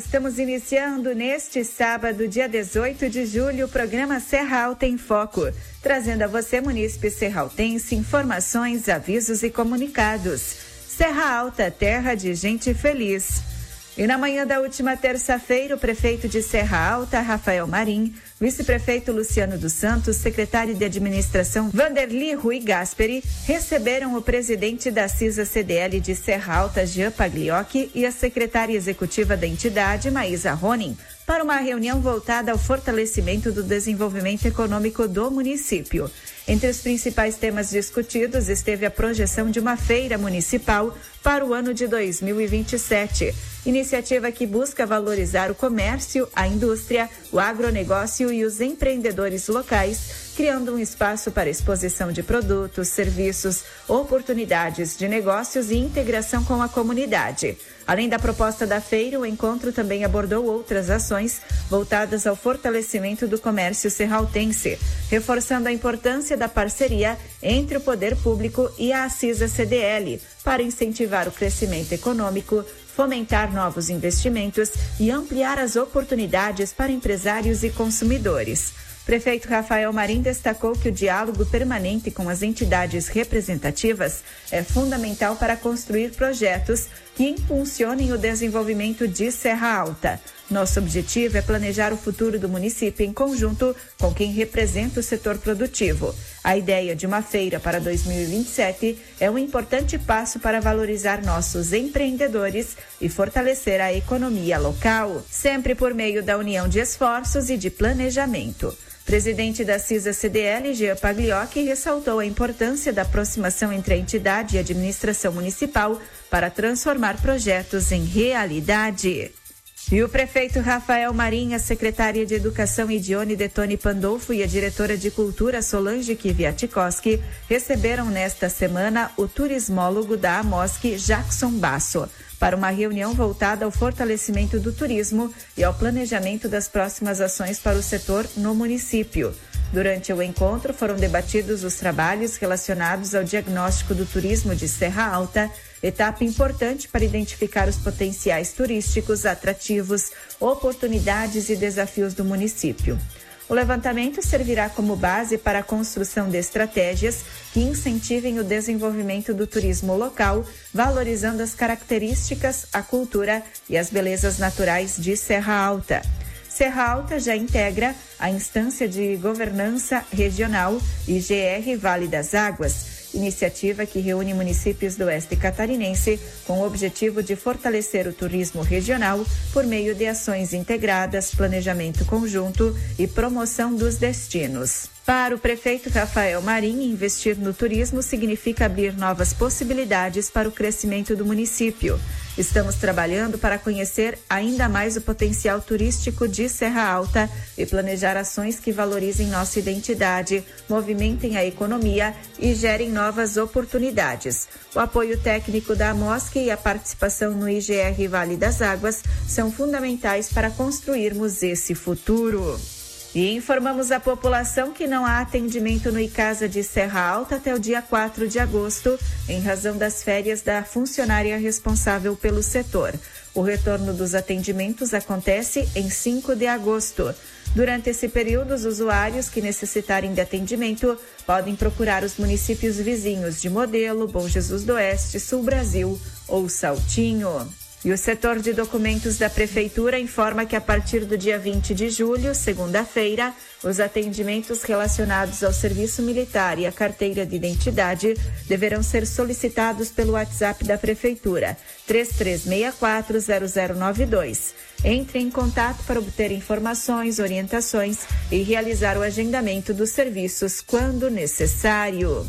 estamos iniciando neste sábado, dia dezoito de julho, o programa Serra Alta em Foco, trazendo a você, munícipe serraltense, informações, avisos e comunicados. Serra Alta, terra de gente feliz. E na manhã da última terça-feira, o prefeito de Serra Alta, Rafael Marim, vice-prefeito Luciano dos Santos, secretário de administração Vanderly Rui Gasperi, receberam o presidente da CISA C D L de Serra Alta, Jean Pagliocchi, e a secretária executiva da entidade, Maísa Ronin, para uma reunião voltada ao fortalecimento do desenvolvimento econômico do município. Entre os principais temas discutidos esteve a projeção de uma feira municipal para o ano de dois mil e vinte e sete, iniciativa que busca valorizar o comércio, a indústria, o agronegócio e os empreendedores locais, criando um espaço para exposição de produtos, serviços, oportunidades de negócios e integração com a comunidade. Além da proposta da feira, o encontro também abordou outras ações voltadas ao fortalecimento do comércio serraltense, reforçando a importância da parceria entre o poder público e a CISA C D L para incentivar o crescimento econômico, fomentar novos investimentos e ampliar as oportunidades para empresários e consumidores. Prefeito Rafael Marim destacou que o diálogo permanente com as entidades representativas é fundamental para construir projetos que impulsionem o desenvolvimento de Serra Alta. Nosso objetivo é planejar o futuro do município em conjunto com quem representa o setor produtivo. A ideia de uma feira para dois mil e vinte e sete é um importante passo para valorizar nossos empreendedores e fortalecer a economia local, sempre por meio da união de esforços e de planejamento. Presidente da CISA C D L, Jean Pagliocchi, ressaltou a importância da aproximação entre a entidade e a administração municipal para transformar projetos em realidade. E o prefeito Rafael Marim, a secretária de Educação Idione Detone Pandolfo e a diretora de Cultura Solange Kiviatkowski receberam nesta semana o turismólogo da AMOSC, Jackson Basso, para uma reunião voltada ao fortalecimento do turismo e ao planejamento das próximas ações para o setor no município. Durante o encontro, foram debatidos os trabalhos relacionados ao diagnóstico do turismo de Serra Alta, etapa importante para identificar os potenciais turísticos, atrativos, oportunidades e desafios do município. O levantamento servirá como base para a construção de estratégias que incentivem o desenvolvimento do turismo local, valorizando as características, a cultura e as belezas naturais de Serra Alta. Serra Alta já integra a instância de governança regional I G R Vale das Águas, iniciativa que reúne municípios do oeste catarinense com o objetivo de fortalecer o turismo regional por meio de ações integradas, planejamento conjunto e promoção dos destinos. Para o prefeito Rafael Marim, investir no turismo significa abrir novas possibilidades para o crescimento do município. Estamos trabalhando para conhecer ainda mais o potencial turístico de Serra Alta e planejar ações que valorizem nossa identidade, movimentem a economia e gerem novas oportunidades. O apoio técnico da AMOSC e a participação no I G R Vale das Águas são fundamentais para construirmos esse futuro. E informamos a população que não há atendimento no Icasa de Serra Alta até o dia quatro de agosto, em razão das férias da funcionária responsável pelo setor. O retorno dos atendimentos acontece em cinco de agosto. Durante esse período, os usuários que necessitarem de atendimento podem procurar os municípios vizinhos de Modelo, Bom Jesus do Oeste, Sul Brasil ou Saltinho. E o setor de documentos da Prefeitura informa que a partir do dia vinte de julho, segunda-feira, os atendimentos relacionados ao serviço militar e à carteira de identidade deverão ser solicitados pelo WhatsApp da Prefeitura, três três seis quatro zero zero nove dois. Entre em contato para obter informações, orientações e realizar o agendamento dos serviços quando necessário.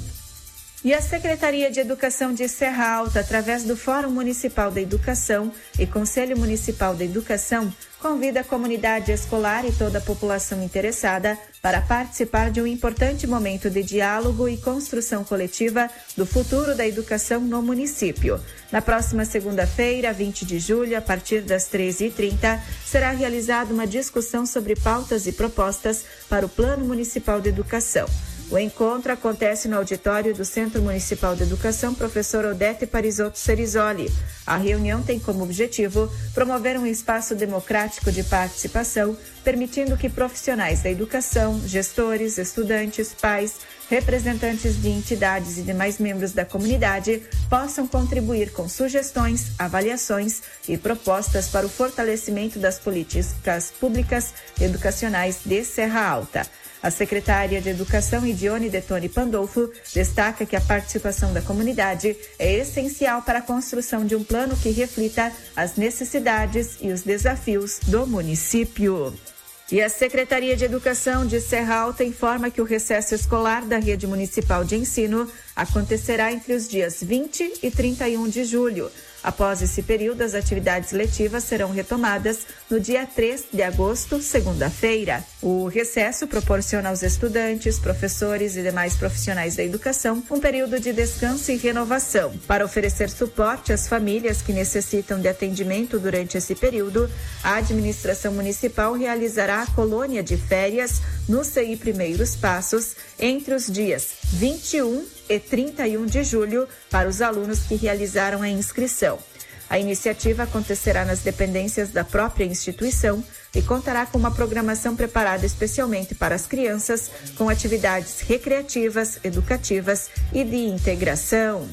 E a Secretaria de Educação de Serra Alta, através do Fórum Municipal da Educação e Conselho Municipal da Educação, convida a comunidade escolar e toda a população interessada para participar de um importante momento de diálogo e construção coletiva do futuro da educação no município. Na próxima segunda-feira, vinte de julho, a partir das treze e trinta, será realizada uma discussão sobre pautas e propostas para o Plano Municipal de Educação. O encontro acontece no auditório do Centro Municipal de Educação Professor Odete Parisotto Cerisoli. A reunião tem como objetivo promover um espaço democrático de participação, permitindo que profissionais da educação, gestores, estudantes, pais, representantes de entidades e demais membros da comunidade possam contribuir com sugestões, avaliações e propostas para o fortalecimento das políticas públicas educacionais de Serra Alta. A secretária de Educação, Idione Detone Pandolfo, destaca que a participação da comunidade é essencial para a construção de um plano que reflita as necessidades e os desafios do município. E a Secretaria de Educação de Serra Alta informa que o recesso escolar da Rede Municipal de Ensino acontecerá entre os dias vinte e trinta e um de julho. Após esse período, as atividades letivas serão retomadas no dia três de agosto, segunda-feira. O recesso proporciona aos estudantes, professores e demais profissionais da educação um período de descanso e renovação. Para oferecer suporte às famílias que necessitam de atendimento durante esse período, a administração municipal realizará a colônia de férias no C I Primeiros Passos entre os dias vinte e um e trinta e um de julho para os alunos que realizaram a inscrição. A iniciativa acontecerá nas dependências da própria instituição e contará com uma programação preparada especialmente para as crianças, com atividades recreativas, educativas e de integração.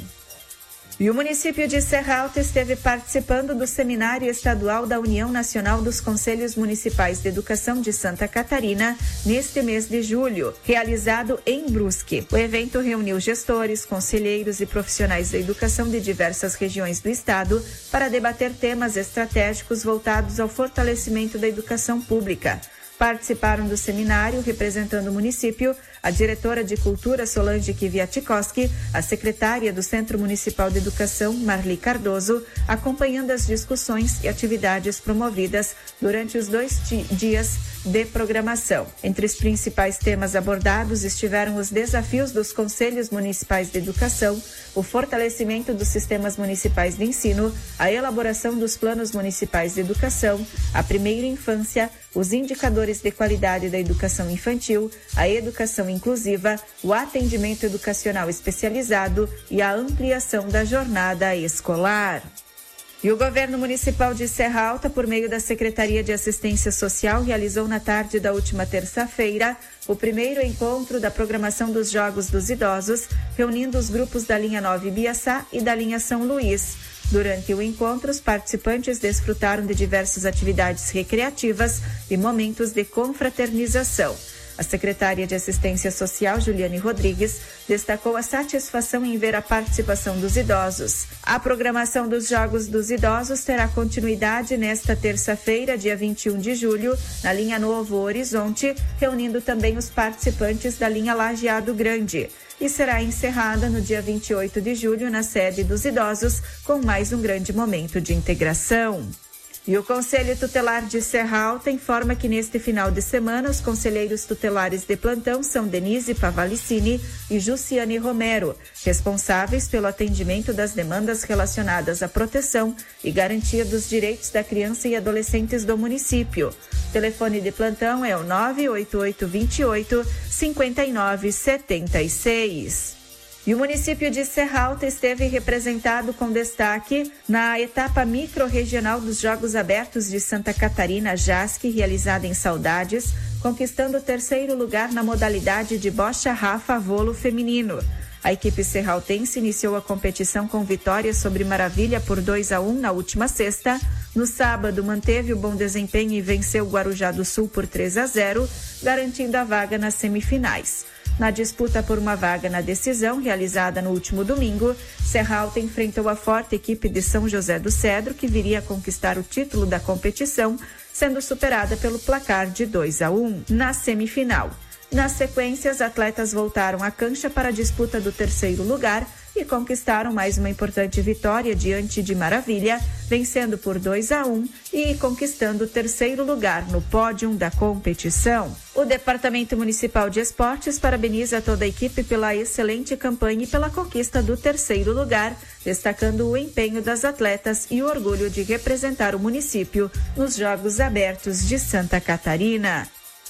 E o município de Serra Alta esteve participando do Seminário Estadual da União Nacional dos Conselhos Municipais de Educação de Santa Catarina, neste mês de julho, realizado em Brusque. O evento reuniu gestores, conselheiros e profissionais da educação de diversas regiões do estado para debater temas estratégicos voltados ao fortalecimento da educação pública. Participaram do seminário, representando o município, a diretora de Cultura Solange Kiviatkowski, a secretária do Centro Municipal de Educação, Marli Cardoso, acompanhando as discussões e atividades promovidas durante os dois dias de programação. Entre os principais temas abordados estiveram os desafios dos Conselhos Municipais de Educação, o fortalecimento dos sistemas municipais de ensino, a elaboração dos planos municipais de educação, a primeira infância, os indicadores de qualidade da educação infantil, a educação inclusiva, o atendimento educacional especializado e a ampliação da jornada escolar. E o governo municipal de Serra Alta, por meio da Secretaria de Assistência Social, realizou na tarde da última terça-feira o primeiro encontro da programação dos Jogos dos Idosos, reunindo os grupos da linha nove Biaçá e da linha São Luís. Durante o encontro, os participantes desfrutaram de diversas atividades recreativas e momentos de confraternização. A secretária de Assistência Social, Juliane Rodrigues, destacou a satisfação em ver a participação dos idosos. A programação dos Jogos dos Idosos terá continuidade nesta terça-feira, dia vinte e um de julho, na linha Novo Horizonte, reunindo também os participantes da linha Lajeado Grande. E será encerrada no dia vinte e oito de julho, na sede dos idosos, com mais um grande momento de integração. E o Conselho Tutelar de Serra Alta informa que neste final de semana os conselheiros tutelares de plantão são Denise Pavalicini e Jussiane Romero, responsáveis pelo atendimento das demandas relacionadas à proteção e garantia dos direitos da criança e adolescentes do município. O telefone de plantão é o nove oito oito dois oito, cinco nove sete seis. E o município de Serra Alta esteve representado com destaque na etapa micro-regional dos Jogos Abertos de Santa Catarina, JASC, realizada em Saudades, conquistando o terceiro lugar na modalidade de bocha Rafa vôlei feminino. A equipe serraltense iniciou a competição com vitória sobre Maravilha por dois a um na última sexta. No sábado, manteve o bom desempenho e venceu o Guarujá do Sul por três a zero, garantindo a vaga nas semifinais. Na disputa por uma vaga na decisão, realizada no último domingo, Serra Alta enfrentou a forte equipe de São José do Cedro, que viria a conquistar o título da competição, sendo superada pelo placar de dois a um na semifinal. Na sequência, os atletas voltaram à cancha para a disputa do terceiro lugar e conquistaram mais uma importante vitória diante de Maravilha, vencendo por dois a um e conquistando o terceiro lugar no pódio da competição. O Departamento Municipal de Esportes parabeniza toda a equipe pela excelente campanha e pela conquista do terceiro lugar, destacando o empenho das atletas e o orgulho de representar o município nos Jogos Abertos de Santa Catarina.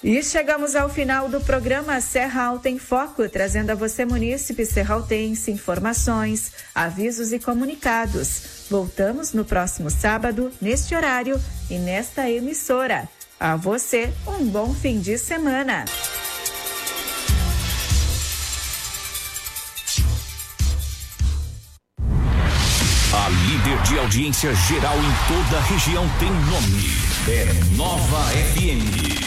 E chegamos ao final do programa Serra Alta em Foco, trazendo a você, munícipe serraltense, informações, avisos e comunicados. Voltamos no próximo sábado, neste horário e nesta emissora. A você, um bom fim de semana. A líder de audiência geral em toda a região tem nome. É Nova F M.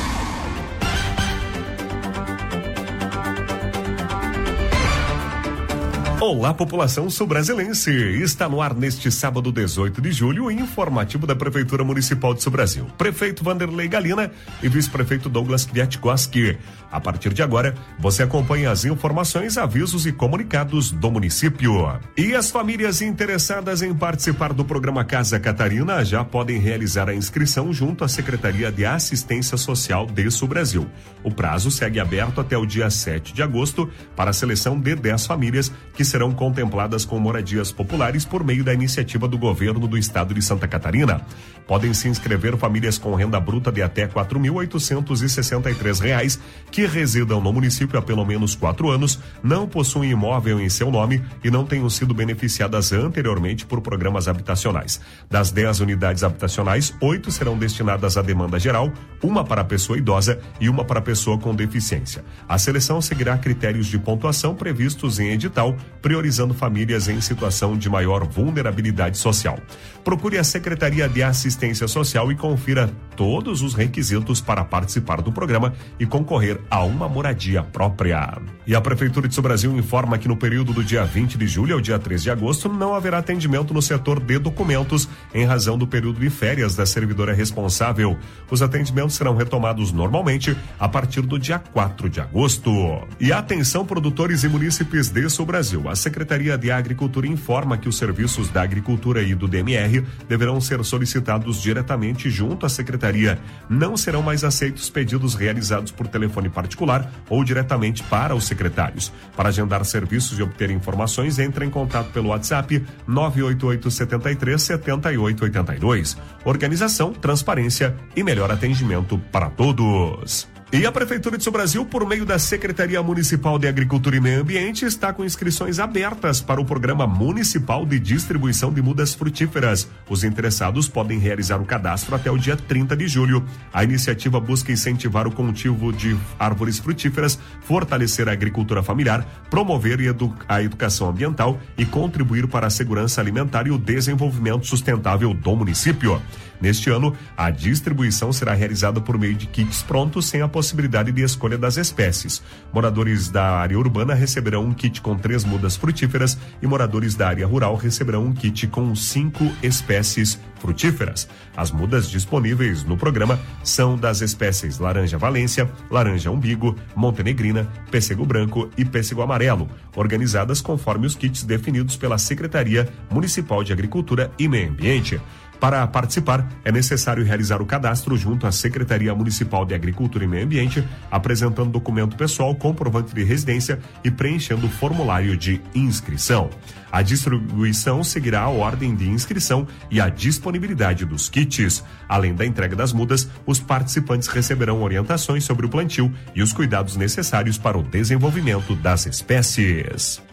Olá, população sul-brasilense. Está no ar neste sábado, dezoito de julho, o informativo da Prefeitura Municipal de Sul-Brasil. Prefeito Vanderlei Galina e vice-prefeito Douglas Kwiatkowski. A partir de agora, você acompanha as informações, avisos e comunicados do município. E as famílias interessadas em participar do programa Casa Catarina já podem realizar a inscrição junto à Secretaria de Assistência Social de Sul-Brasil. O prazo segue aberto até o dia sete de agosto para a seleção de dez famílias que serão contempladas com moradias populares por meio da iniciativa do governo do estado de Santa Catarina. Podem se inscrever famílias com renda bruta de até quatro mil oitocentos e sessenta e três reais que residam no município há pelo menos quatro anos, não possuem imóvel em seu nome e não tenham sido beneficiadas anteriormente por programas habitacionais. Das dez unidades habitacionais, oito serão destinadas à demanda geral, uma para a pessoa idosa e uma para a pessoa com deficiência. A seleção seguirá critérios de pontuação previstos em edital, priorizando famílias em situação de maior vulnerabilidade social. Procure a Secretaria de Assistência Social e confira todos os requisitos para participar do programa e concorrer a uma moradia própria. E a Prefeitura de Sul-Brasil informa que no período do dia vinte de julho ao dia três de agosto não haverá atendimento no setor de documentos em razão do período de férias da servidora responsável. Os atendimentos serão retomados normalmente a partir do dia quatro de agosto. E atenção, produtores e munícipes de Sul-Brasil. A Secretaria de Agricultura informa que os serviços da Agricultura e do D M R deverão ser solicitados diretamente junto à Secretaria. Não serão mais aceitos pedidos realizados por telefone particular ou diretamente para os secretários. Para agendar serviços e obter informações, entre em contato pelo WhatsApp nove oito oito sete três sete oito oito dois. Organização, transparência e melhor atendimento para todos. E a Prefeitura de Sul-Brasil, por meio da Secretaria Municipal de Agricultura e Meio Ambiente, está com inscrições abertas para o Programa Municipal de Distribuição de Mudas Frutíferas. Os interessados podem realizar o cadastro até o dia trinta de julho. A iniciativa busca incentivar o cultivo de árvores frutíferas, fortalecer a agricultura familiar, promover a educação ambiental e contribuir para a segurança alimentar e o desenvolvimento sustentável do município. Neste ano, a distribuição será realizada por meio de kits prontos sem a possibilidade de escolha das espécies. Moradores da área urbana receberão um kit com três mudas frutíferas e moradores da área rural receberão um kit com cinco espécies frutíferas. As mudas disponíveis no programa são das espécies laranja valência, laranja umbigo, montenegrina, pêssego branco e pêssego amarelo, organizadas conforme os kits definidos pela Secretaria Municipal de Agricultura e Meio Ambiente. Para participar, é necessário realizar o cadastro junto à Secretaria Municipal de Agricultura e Meio Ambiente, apresentando documento pessoal, comprovante de residência e preenchendo o formulário de inscrição. A distribuição seguirá a ordem de inscrição e a disponibilidade dos kits. Além da entrega das mudas, os participantes receberão orientações sobre o plantio e os cuidados necessários para o desenvolvimento das espécies.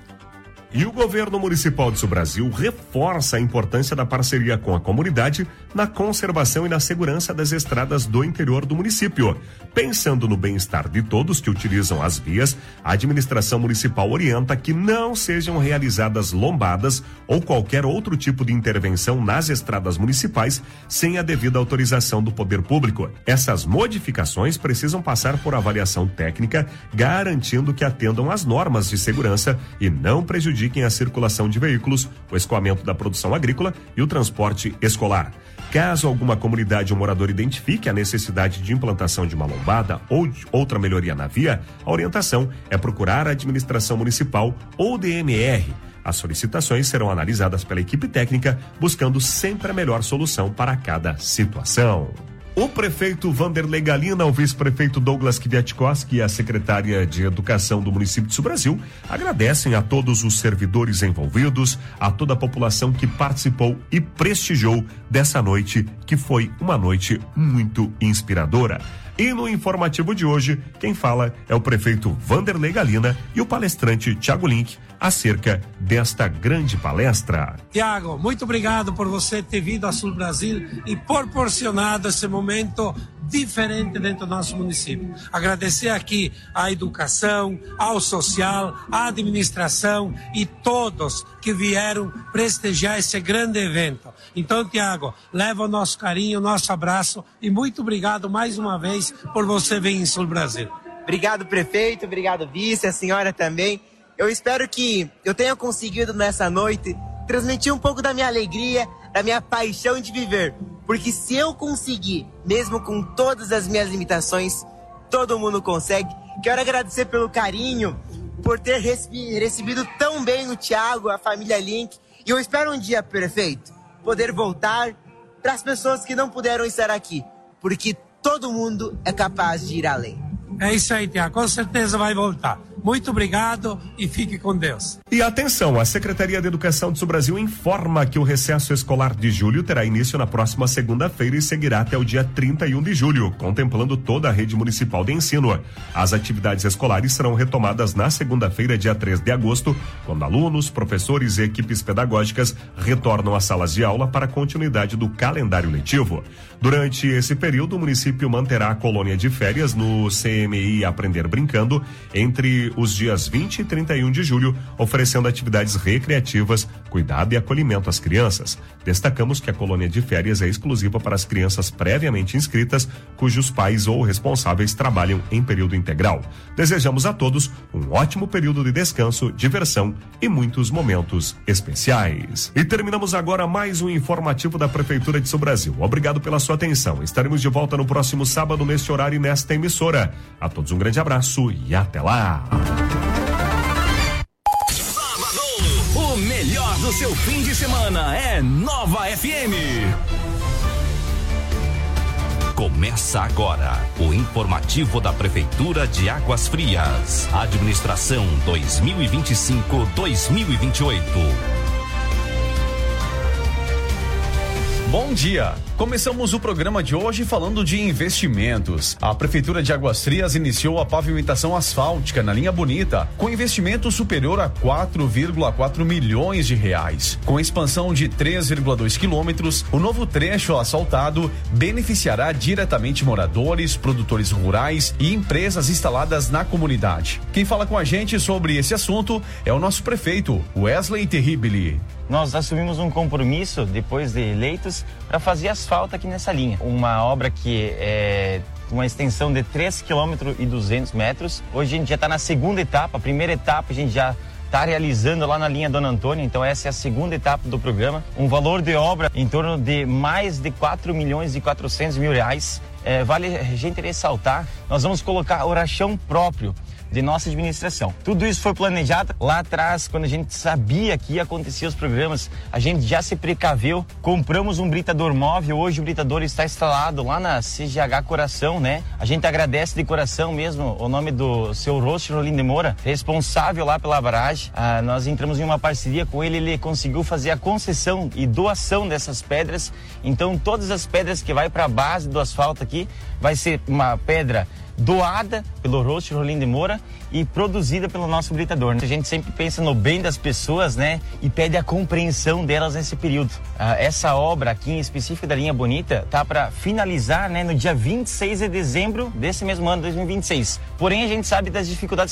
E o governo municipal de Sul-Brasil reforça a importância da parceria com a comunidade na conservação e na segurança das estradas do interior do município. Pensando no bem-estar de todos que utilizam as vias, a administração municipal orienta que não sejam realizadas lombadas ou qualquer outro tipo de intervenção nas estradas municipais sem a devida autorização do poder público. Essas modificações precisam passar por avaliação técnica, garantindo que atendam às normas de segurança e não prejudiquem a circulação de veículos, o escoamento da produção agrícola e o transporte escolar. Caso alguma comunidade ou morador identifique a necessidade de implantação de uma lombada ou de outra melhoria na via, a orientação é procurar a administração municipal ou D M R. As solicitações serão analisadas pela equipe técnica, buscando sempre a melhor solução para cada situação. O prefeito Vanderlei Galina, o vice-prefeito Douglas Kwiatkowski e a secretária de Educação do município de Sul-Brasil agradecem a todos os servidores envolvidos, a toda a população que participou e prestigiou dessa noite, que foi uma noite muito inspiradora. E no informativo de hoje, quem fala é o prefeito Vanderlei Galina e o palestrante Thiago Link acerca desta grande palestra. Tiago, muito obrigado por você ter vindo a Sul Brasil e proporcionado esse momento diferente dentro do nosso município. Agradecer aqui à educação, ao social, à administração e todos que vieram prestigiar esse grande evento. Então, Tiago, leva o nosso carinho, o nosso abraço e muito obrigado mais uma vez por você vir em Sul Brasil. Obrigado, prefeito, obrigado, vice, a senhora também. Eu espero que eu tenha conseguido nessa noite transmitir um pouco da minha alegria, da minha paixão de viver. Porque se eu conseguir, mesmo com todas as minhas limitações, todo mundo consegue. Quero agradecer pelo carinho, por ter recebido tão bem o Thiago, a família Link. E eu espero um dia, prefeito, poder voltar para as pessoas que não puderam estar aqui. Porque todo mundo é capaz de ir além. É isso aí, Tiago. Com certeza vai voltar. Muito obrigado e fique com Deus. E atenção, a Secretaria de Educação de Sul Brasil informa que o recesso escolar de julho terá início na próxima segunda-feira e seguirá até o dia trinta e um de julho, contemplando toda a rede municipal de ensino. As atividades escolares serão retomadas na segunda-feira, dia três de agosto, quando alunos, professores e equipes pedagógicas retornam às salas de aula para a continuidade do calendário letivo. Durante esse período, o município manterá a colônia de férias no C M I Aprender Brincando entre os dias vinte e trinta e um de julho, oferecendo atividades recreativas, cuidado e acolhimento às crianças. Destacamos que a colônia de férias é exclusiva para as crianças previamente inscritas, cujos pais ou responsáveis trabalham em período integral. Desejamos a todos um ótimo período de descanso, diversão e muitos momentos especiais. E terminamos agora mais um informativo da Prefeitura de Sul Brasil. Obrigado pela sua atenção. Estaremos de volta no próximo sábado, neste horário e nesta emissora. A todos um grande abraço e até lá. O melhor do seu fim de semana é Nova F M. Começa agora o informativo da Prefeitura de Águas Frias. Administração dois mil e vinte e cinco a dois mil e vinte e oito. Bom dia! Começamos o programa de hoje falando de investimentos. A Prefeitura de Águas Frias iniciou a pavimentação asfáltica na linha Bonita, com investimento superior a quatro vírgula quatro milhões de reais. Com expansão de três vírgula dois quilômetros, o novo trecho asfaltado beneficiará diretamente moradores, produtores rurais e empresas instaladas na comunidade. Quem fala com a gente sobre esse assunto é o nosso prefeito, Wesley Terribili. Nós assumimos um compromisso, depois de eleitos, para fazer asfalto aqui nessa linha. Uma obra que é uma extensão de três quilômetros e duzentos metros. Hoje a gente já está na segunda etapa. A primeira etapa a gente já está realizando lá na linha Dona Antônia, então essa é a segunda etapa do programa. Um valor de obra em torno de mais de quatro milhões e quatrocentos mil reais. É, vale a gente ressaltar, nós vamos colocar o rachão próprio de nossa administração. Tudo isso foi planejado lá atrás, quando a gente sabia que ia acontecer os programas, a gente já se precaveu, compramos um britador móvel, hoje o britador está instalado lá na C G H Coração, né? A gente agradece de coração mesmo o nome do seu Rosto Rolim de Moura, responsável lá pela barragem. Ah, nós entramos em uma parceria com ele, ele conseguiu fazer a concessão e doação dessas pedras, então todas as pedras que vai para a base do asfalto aqui, vai ser uma pedra doada pelo Rosto Rolim de Moura e produzida pelo nosso britador. A gente sempre pensa no bem das pessoas, né? E pede a compreensão delas nesse período. Ah, essa obra aqui em específico da linha Bonita tá para finalizar, né, no dia vinte e seis de dezembro desse mesmo ano, dois mil e vinte e seis. Porém, a gente sabe das dificuldades